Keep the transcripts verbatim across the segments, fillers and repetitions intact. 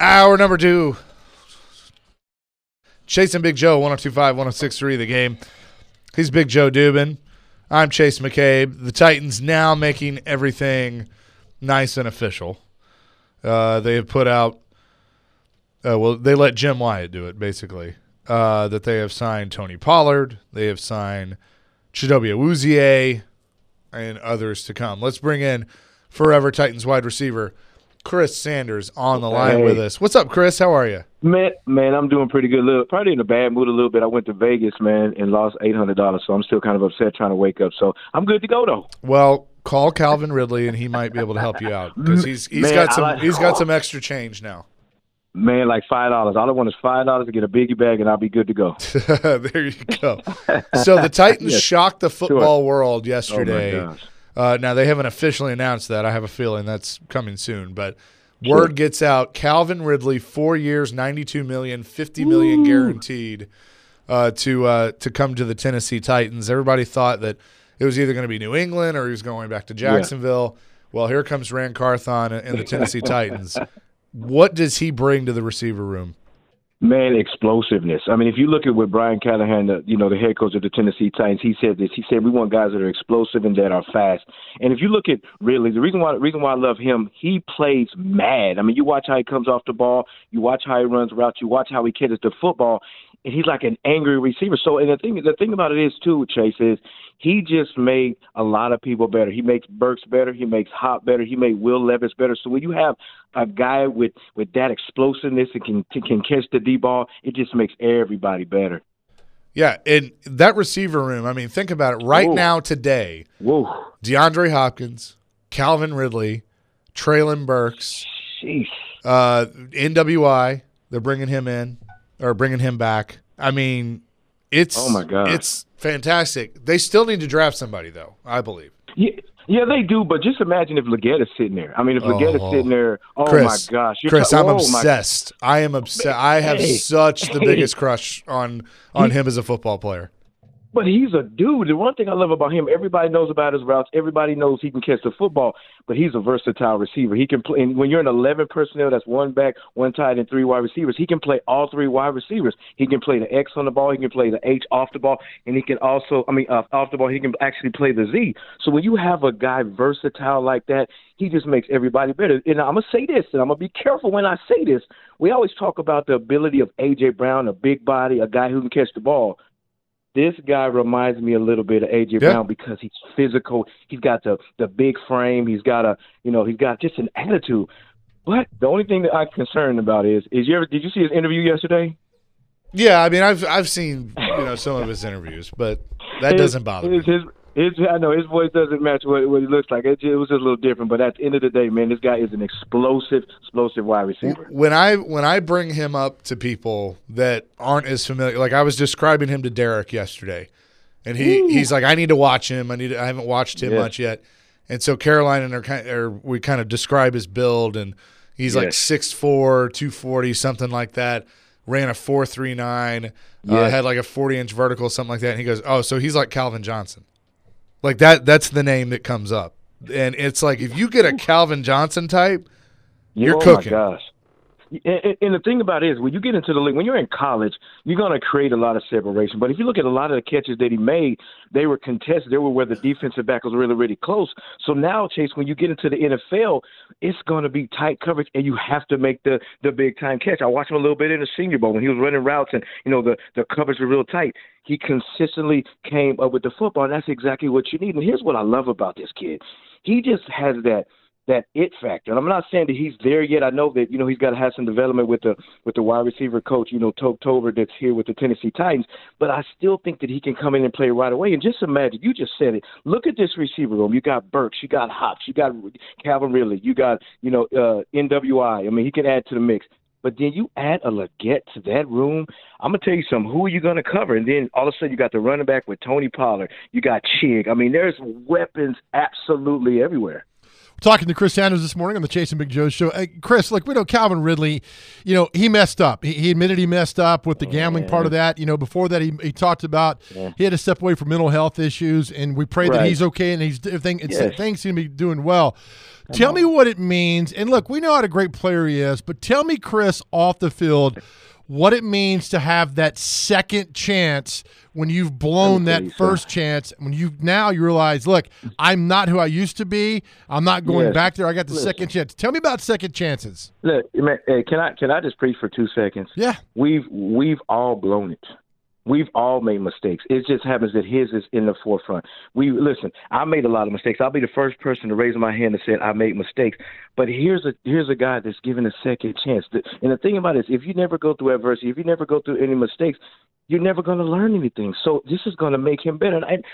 Hour number two. Chase and Big Joe, one oh two point five, one oh six point three The Game. He's Big Joe Dubin. I'm Chase McCabe. The Titans now making everything nice and official. Uh, they have put out, uh, well, they let Jim Wyatt do it, basically. Uh, that they have signed Tony Pollard. They have signed Chidobe Awuzie and others to come. Let's bring in forever Titans wide receiver Chris Sanders on the line hey. with us. What's up, Chris? How are you? Man, man, I'm doing pretty good. Look, probably in a bad mood a little bit. I went to Vegas, man, and lost eight hundred dollars, so I'm still kind of upset trying to wake up. So I'm good to go, though. Well, call Calvin Ridley, and he might be able to help you out because he's he's man, got some like, he's got some extra change now. Man, like five dollars. All I want is five dollars to get a biggie bag, and I'll be good to go. There you go. So the Titans yes. shocked the football sure. world Oh, yesterday. my gosh. Uh, now, they haven't officially announced that. I have a feeling that's coming soon. But word Sure. gets out, Calvin Ridley, four years, ninety-two million dollars, fifty million dollars guaranteed uh, to uh, to come to the Tennessee Titans. Everybody thought that it was either going to be New England or he was going back to Jacksonville. Yeah. Well, here comes Ran Carthon and the Tennessee Titans. What does he bring to the receiver room? Man, explosiveness. I mean, if you look at what Brian Callahan, the, you know, the head coach of the Tennessee Titans, he said this. He said we want guys that are explosive and that are fast. And if you look at really the reason why, the reason why I love him, he plays mad. I mean, you watch how he comes off the ball, you watch how he runs routes, you watch how he catches the football, and he's like an angry receiver. So, and the thing, the thing about it is too, Chase, is he just made a lot of people better. He makes Burks better. He makes Hop better. He made Will Levis better. So when you have a guy with, with that explosiveness and can can catch the D ball, it just makes everybody better. Yeah, and that receiver room, I mean, think about it. Right Whoa. now, today, Whoa. DeAndre Hopkins, Calvin Ridley, Traylon Burks, Jeez. uh, N W I, they're bringing him in or bringing him back. I mean, it's Oh, my God. it's fantastic. They still need to draft somebody, though, I believe. Yeah, yeah, they do. But just imagine if Leggett is sitting there. I mean, if Leggett Oh. is sitting there, oh Chris, my gosh, You're Chris, ta- I'm oh, my- obsessed. I am obsessed. I have Hey, such the hey. biggest crush on on He- him as a football player. But he's a dude. The one thing I love about him, everybody knows about his routes. Everybody knows he can catch the football, but he's a versatile receiver. He can play. And when you're in eleven personnel, that's one back, one tight, and three wide receivers. He can play all three wide receivers. He can play the X on the ball. He can play the H off the ball, and he can also, I mean, uh, off the ball, he can actually play the Z. So when you have a guy versatile like that, he just makes everybody better. And I'm gonna say this, and I'm gonna be careful when I say this. We always talk about the ability of A J Brown, a big body, a guy who can catch the ball. This guy reminds me a little bit of A J Yeah. Brown because he's physical. He's got the the big frame. He's got a you know he's got just an attitude. But the only thing that I'm concerned about is is you ever did you see his interview yesterday? Yeah, I mean, I've I've seen you know some of his interviews, but that His- doesn't bother me. his, His, his, I know his voice doesn't match what, what he looks like. It, it was just a little different. But at the end of the day, man, this guy is an explosive, explosive wide receiver. When I when I bring him up to people that aren't as familiar, like I was describing him to Derek yesterday, and he, Ooh. he's like, I need to watch him. I need to, I haven't watched him Yeah. much yet, and so Caroline and her kind or we kind of describe his build, and he's like Yes. six four, two forty, something like that. Ran a four three nine, uh, Yes. had like a forty inch vertical, something like that. And he goes, oh, so he's like Calvin Johnson. Like that. That's the name that comes up, and it's like if you get a Calvin Johnson type, you're oh cooking. my gosh. And, and the thing about it is, when you get into the league, when you're in college, you're going to create a lot of separation. But if you look at a lot of the catches that he made, they were contested. They were where the defensive back was really, really close. So now, Chase, when you get into the N F L, it's going to be tight coverage, and you have to make the, the big-time catch. I watched him a little bit in the Senior Bowl when he was running routes, and, you know, the, the coverage were real tight. He consistently came up with the football, and that's exactly what you need. And here's what I love about this kid. He just has that – that it factor. And I'm not saying that he's there yet. I know that, you know, he's got to have some development with the with the wide receiver coach, you know, Tobe Tober, that's here with the Tennessee Titans. But I still think that he can come in and play right away. And just imagine, you just said it. Look at this receiver room. You got Burks, you got Hops, you got Calvin Ridley, you got, you know, uh, N W I. I mean, he can add to the mix. But then you add a Leggett to that room, I'm going to tell you something. Who are you going to cover? And then all of a sudden you got the running back with Tony Pollard. You got Chig. I mean, there's weapons absolutely everywhere. Talking to Chris Sanders this morning on the Chase and Big Joe show. Hey, Chris, look, we know Calvin Ridley, you know, he messed up. He, he admitted he messed up with the gambling yeah. part of that. You know, before that, he, he talked about yeah. he had to step away from mental health issues, and we pray right. that he's okay and he's everything, yes. things seem to be doing well. Come tell on. me what it means. And look, we know what a great player he is, but tell me, Chris, off the field, what it means to have that second chance when you've blown that first chance, when you now you realize, look, I'm not who I used to be. I'm not going yes. back there. I got the Listen. second chance. Tell me about second chances. Look, man, hey, can I can I just preach for two seconds? Yeah. We've we've all blown it. We've all made mistakes. It just happens that his is in the forefront. We listen. I made a lot of mistakes. I'll be the first person to raise my hand and say I made mistakes. But here's a here's a guy that's given a second chance. And the thing about it is, if you never go through adversity, if you never go through any mistakes, you're never going to learn anything. So this is going to make him better. And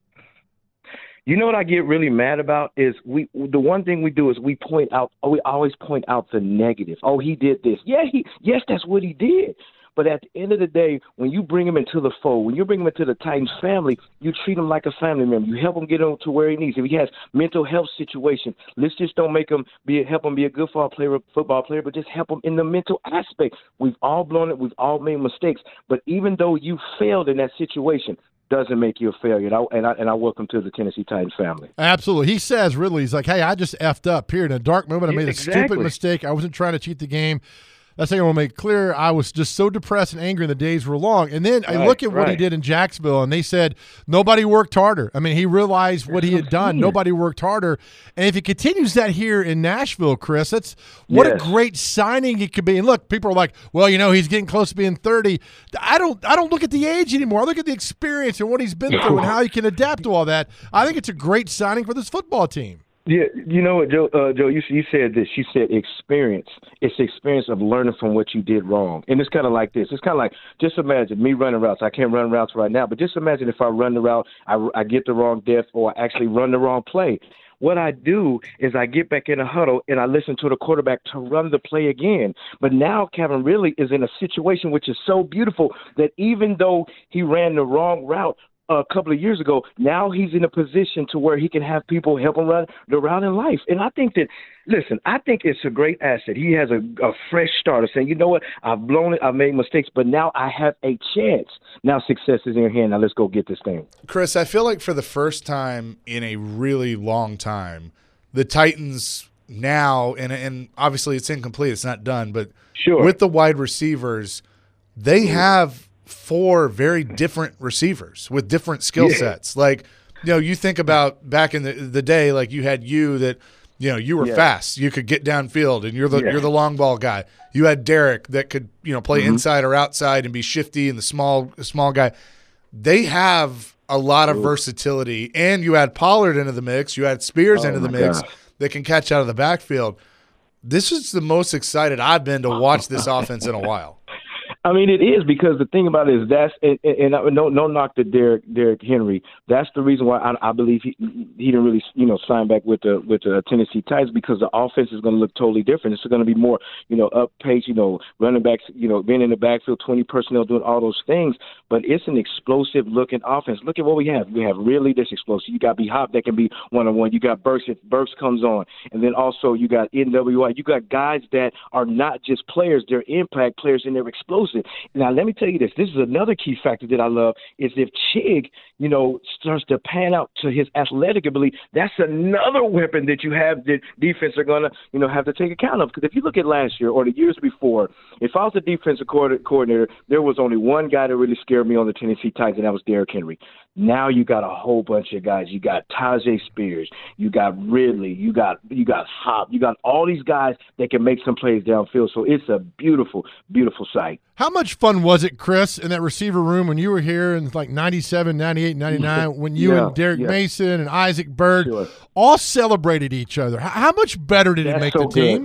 you know what I get really mad about is we the one thing we do is we point out. We always point out the negative. Oh, he did this. Yeah, he yes, that's what he did. But at the end of the day, when you bring him into the fold, when you bring him into the Titans family, you treat him like a family member. You help him get on to where he needs. If he has mental health situations, let's just don't make him be help him be a good football player, football player, but just help him in the mental aspect. We've all blown it. We've all made mistakes. But even though you failed in that situation, doesn't make you a failure. And I, and I, and I welcome to the Tennessee Titans family. Absolutely. He says, really, he's like, hey, I just effed up here in a dark moment. I made a exactly. stupid mistake. I wasn't trying to cheat the game. That's thing I want to make clear. I was just so depressed and angry, and the days were long. And then I right, look at what right. he did in Jacksonville, and they said nobody worked harder. I mean, he realized what he had done. Nobody worked harder. And if he continues that here in Nashville, Chris, that's what yes. a great signing it could be. And look, people are like, well, you know, he's getting close to being thirty. I don't I don't look at the age anymore. I look at the experience and what he's been through and how he can adapt to all that. I think it's a great signing for this football team. Yeah, you know what, Joe? Uh, Joe, you you said this. You said experience. It's the experience of learning from what you did wrong, and it's kind of like this. It's kind of like just imagine me running routes. I can't run routes right now, but just imagine if I run the route, I, I get the wrong depth, or I actually run the wrong play. What I do is I get back in a huddle and I listen to the quarterback to run the play again. But now Calvin really is in a situation which is so beautiful that even though he ran the wrong route a couple of years ago, now he's in a position to where he can have people help him run the route in life. And I think that, listen, I think it's a great asset. He has a, a fresh starter saying, you know what, I've blown it, I've made mistakes, but now I have a chance. Now success is in your hand. Now let's go get this thing. Chris, I feel like for the first time in a really long time, the Titans now, and, and obviously it's incomplete, it's not done, but sure. with the wide receivers, they have four very different receivers with different skill yeah. sets. Like, you know, you think about back in the, the day, like you had you that, you know, you were yeah. fast. You could get downfield and you're the yeah. you're the long ball guy. You had Derek that could, you know, play mm-hmm. inside or outside and be shifty and the small small guy. They have a lot of Ooh. versatility. And you add Pollard into the mix, you add Spears oh into the mix God. that can catch out of the backfield. This is the most excited I've been to watch this offense in a while. I mean, it is, because the thing about it is that's and, and, and no no knock to Derek Derek Henry. That's the reason why I, I believe he he didn't really you know sign back with the with the Tennessee Titans, because the offense is going to look totally different. It's going to be more you know up pace, you know running backs, you know being in the backfield, twenty personnel doing all those things. But it's an explosive looking offense. Look at what we have. We have really this explosive. You got B Hop that can be one on one. You got Burks if Burks comes on, and then also you got N W I. You got guys that are not just players; they're impact players and they're explosive. Now, let me tell you this. This is another key factor that I love, is if Chig, you know, starts to pan out to his athletic ability, that's another weapon that you have that defense are going to, you know, have to take account of. Because if you look at last year or the years before, if I was a defensive coordinator, there was only one guy that really scared me on the Tennessee Titans, and that was Derrick Henry. Now you got a whole bunch of guys. You got Tyjae Spears, you got Ridley, you got you got Hop, you got all these guys that can make some plays downfield. So it's a beautiful, beautiful sight. How much fun was it, Chris, in that receiver room when you were here in like ninety-seven, ninety-eight, ninety-nine, when you yeah, and Derek yeah. Mason and Isaac Bird Sure. all celebrated each other? How much better did That's it make so the team? Good.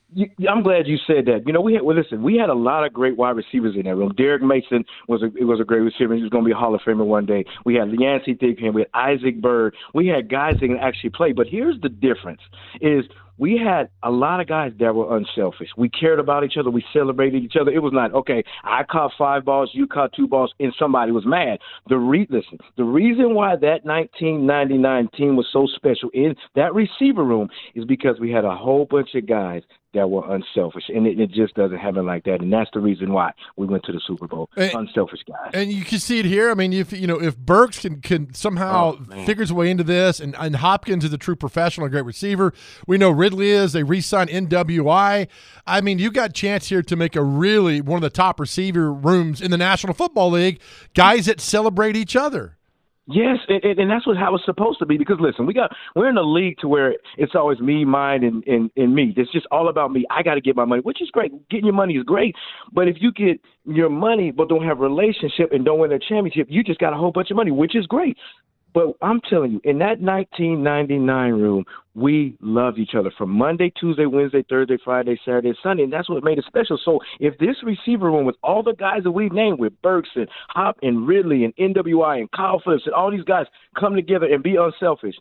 You, I'm glad you said that. You know, we had well, listen. We had a lot of great wide receivers in that room. Derek Mason was a it was a great receiver. He was going to be a Hall of Famer one day. We had Yancey Thigpen. We had Isaac Byrd. We had guys that can actually play. But here's the difference: is we had a lot of guys that were unselfish. We cared about each other. We celebrated each other. It was not, okay, I caught five balls, you caught two balls, and somebody was mad. The re- Listen, the reason why that nineteen ninety-nine team was so special in that receiver room is because we had a whole bunch of guys that were unselfish, and it, it just doesn't happen like that, and that's the reason why we went to the Super Bowl. And, unselfish guys, and you can see it here. I mean, if you know if Burks can can somehow oh, figure his way into this, and, and Hopkins is a true professional, a great receiver. We know Ridley is. They re-signed N W I. I mean, you got a chance here to make a really one of the top receiver rooms in the National Football League. Guys that celebrate each other. Yes, and, and that's what how it's supposed to be. Because listen, we got we're in a league to where it's always me, mine, and, and, and me. It's just all about me. I got to get my money, which is great. Getting your money is great, but if you get your money but don't have a relationship and don't win a championship, you just got a whole bunch of money, which is great. But I'm telling you, in that nineteen ninety-nine room, we loved each other from Monday, Tuesday, Wednesday, Thursday, Friday, Saturday, Sunday, and that's what made it special. So if this receiver room with all the guys that we've named, with Burks and Hop and Ridley and N W I and Kyle Phillips and all these guys come together and be unselfish,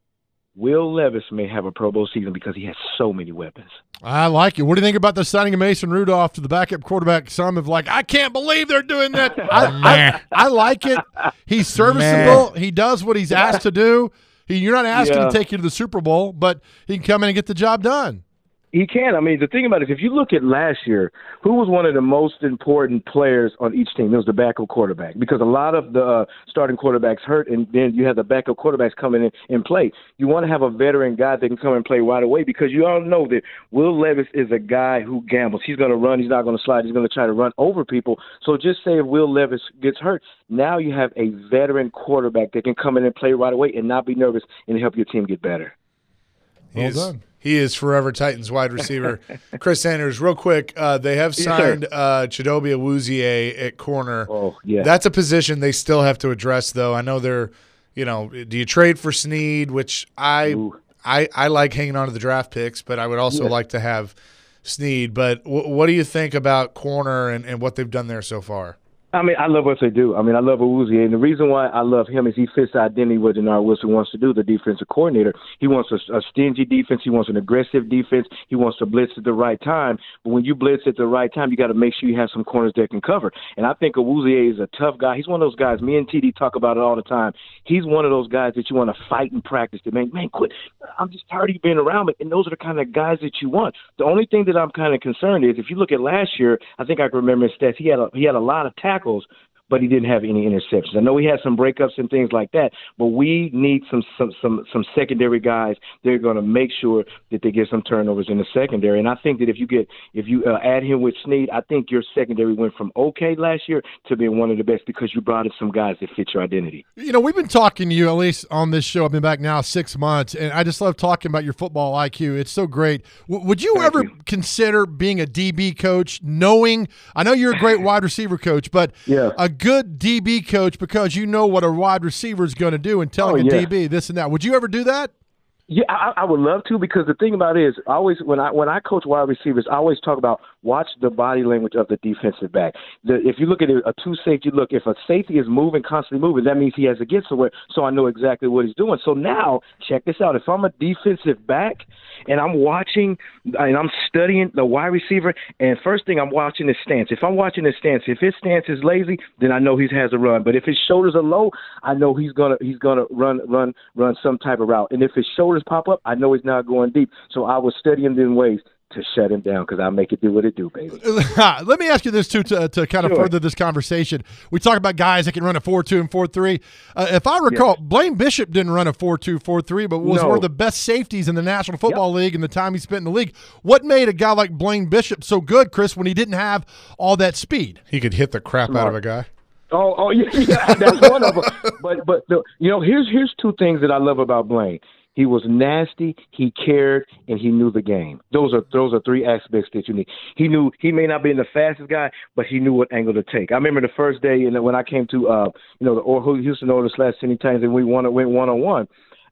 Will Levis may have a Pro Bowl season because he has so many weapons. I like it. What do you think about the signing of Mason Rudolph to the backup quarterback? Some have like, I can't believe they're doing that. I, I, I like it. He's serviceable. Man. He does what he's asked to do. He, you're not asking yeah. to take you to the Super Bowl, but he can come in and get the job done. He can. I mean, the thing about it is, if you look at last year, who was one of the most important players on each team? It was the backup quarterback, because a lot of the uh, starting quarterbacks hurt, and then you have the backup quarterbacks coming in and play. You want to have a veteran guy that can come and play right away, because you all know that Will Levis is a guy who gambles. He's going to run. He's not going to slide. He's going to try to run over people. So just say if Will Levis gets hurt, now you have a veteran quarterback that can come in and play right away and not be nervous and help your team get better. Well He's- done. He is forever Titans wide receiver. Chris Sanders, real quick, uh, they have signed yes, uh, Chidobe Awuzie at corner. Oh, yeah. That's a position they still have to address, though. I know they're, you know, do you trade for Snead, which I I, I like hanging on to the draft picks, but I would also yeah. like to have Snead. But w- what do you think about corner and, and what they've done there so far? I mean, I love what they do. I mean, I love Awuzie, and the reason why I love him is he fits the identity what Denard Wilson wants to do, the defensive coordinator. He wants a, a stingy defense. He wants an aggressive defense. He wants to blitz at the right time. But when you blitz at the right time, you got to make sure you have some corners that can cover. And I think Awuzie is a tough guy. He's one of those guys. Me and T D talk about it all the time. He's one of those guys that you want to fight in practice. To make, man, quit. I'm just tired of you being around me. And those are the kind of guys that you want. The only thing that I'm kind of concerned is, if you look at last year, I think I can remember his stats. He had a, he had a lot of tackles, but he didn't have any interceptions. I know he had some breakups and things like that, but we need some some some, some secondary guys. They're going to make sure that they get some turnovers in the secondary. And I think that if you get if you uh, add him with Snead, I think your secondary went from okay last year to being one of the best, because you brought in some guys that fit your identity. You know, we've been talking to you, at least on this show. I've been back now six months, and I just love talking about your football I Q. It's so great. W- would you Thank ever you. consider being a D B coach, knowing – I know you're a great wide receiver coach, but yeah. a good D B coach, because you know what a wide receiver is going to do and telling oh, a yeah. D B this and that. Would you ever do that? Yeah, I, I would love to, because the thing about it is, I always when I when I coach wide receivers, I always talk about watch the body language of the defensive back. The, if you look at it, a two safety look, if a safety is moving, constantly moving, that means he has to get somewhere. So I know exactly what he's doing. So now, check this out: if I'm a defensive back and I'm watching and I'm studying the wide receiver, and first thing I'm watching his stance. If I'm watching his stance, if his stance is lazy, then I know he has a run. But if his shoulders are low, I know he's gonna he's gonna run run run some type of route. And if his shoulders pop up, I know he's not going deep. So I will study him in ways to shut him down, because I make it do what it do, baby. Let me ask you this, too, to, to kind of sure. further this conversation. We talk about guys that can run a four two and four three. Uh, if I recall, yes. Blaine Bishop didn't run a four two, four three, but was no. one of the best safeties in the National Football yep. League in the time he spent in the league. What made a guy like Blaine Bishop so good, Chris, when he didn't have all that speed? He could hit the crap Smart. out of a guy. Oh, oh yeah, yeah, that's one of them. But, but the, you know, here's here's two things that I love about Blaine. He was nasty, he cared, and he knew the game. Those are those are three aspects that you need. He knew he may not be the fastest guy, but he knew what angle to take. I remember the first day, and when I came to uh, you know, the or Houston Oilers slash Cindy Titans, and we won, went one on one.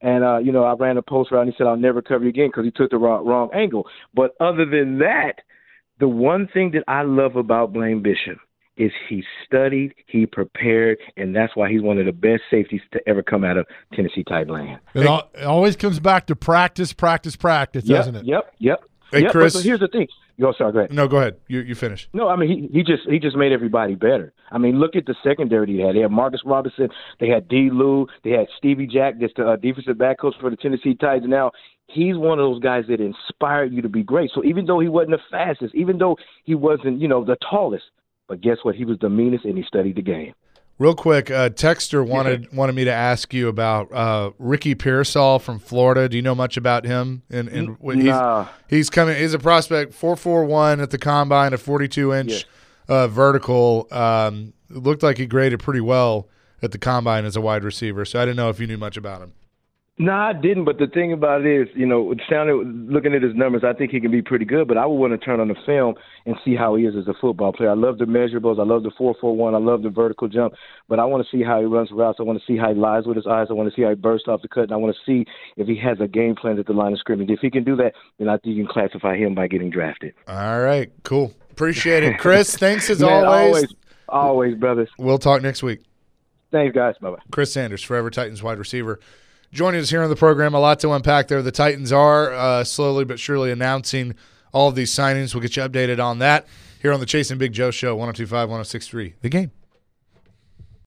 And, uh, you know, I ran a post around and he said, I'll never cover you again because he took the wrong, wrong angle. But other than that, the one thing that I love about Blaine Bishop is he studied, he prepared, and that's why he's one of the best safeties to ever come out of Tennessee Titan land. It, all, it always comes back to practice, practice, practice, yep, doesn't it? Yep, yep. Hey, yep, Chris. But so here's the thing. Go, sorry, go ahead. No, go ahead. You you finish. No, I mean he he just he just made everybody better. I mean, look at the secondary he had. They had Marcus Robinson, they had D. Lou, they had Stevie Jack, that's the uh, defensive back coach for the Tennessee Titans. Now he's one of those guys that inspired you to be great. So even though he wasn't the fastest, even though he wasn't, you know, the tallest, but guess what? He was the meanest, and he studied the game. Real quick, uh, Texter wanted yeah. wanted me to ask you about uh, Ricky Pearsall from Florida. Do you know much about him? And, and he's, nah. he's coming. He's a prospect, four four one at the combine, a forty-two inch yes. uh, vertical. Um, looked like he graded pretty well at the combine as a wide receiver. So I didn't know if you knew much about him. No, I didn't. But the thing about it is, you know, it sounded, looking at his numbers, I think he can be pretty good. But I would want to turn on the film and see how he is as a football player. I love the measurables. I love the four four one. I love the vertical jump. But I want to see how he runs routes. I want to see how he lies with his eyes. I want to see how he bursts off the cut. And I want to see if he has a game plan at the line of scrimmage. If he can do that, then I think you can classify him by getting drafted. All right, cool. Appreciate it. Chris, thanks as Man, always. Always, always, brothers. We'll talk next week. Thanks, guys. Bye-bye. Chris Sanders, Forever Titans wide receiver. Joining us here on the program, a lot to unpack there. The Titans are uh, slowly but surely announcing all of these signings. We'll get you updated on that here on the Chasing Big Joe Show, one oh two point five, one oh six point three The Game.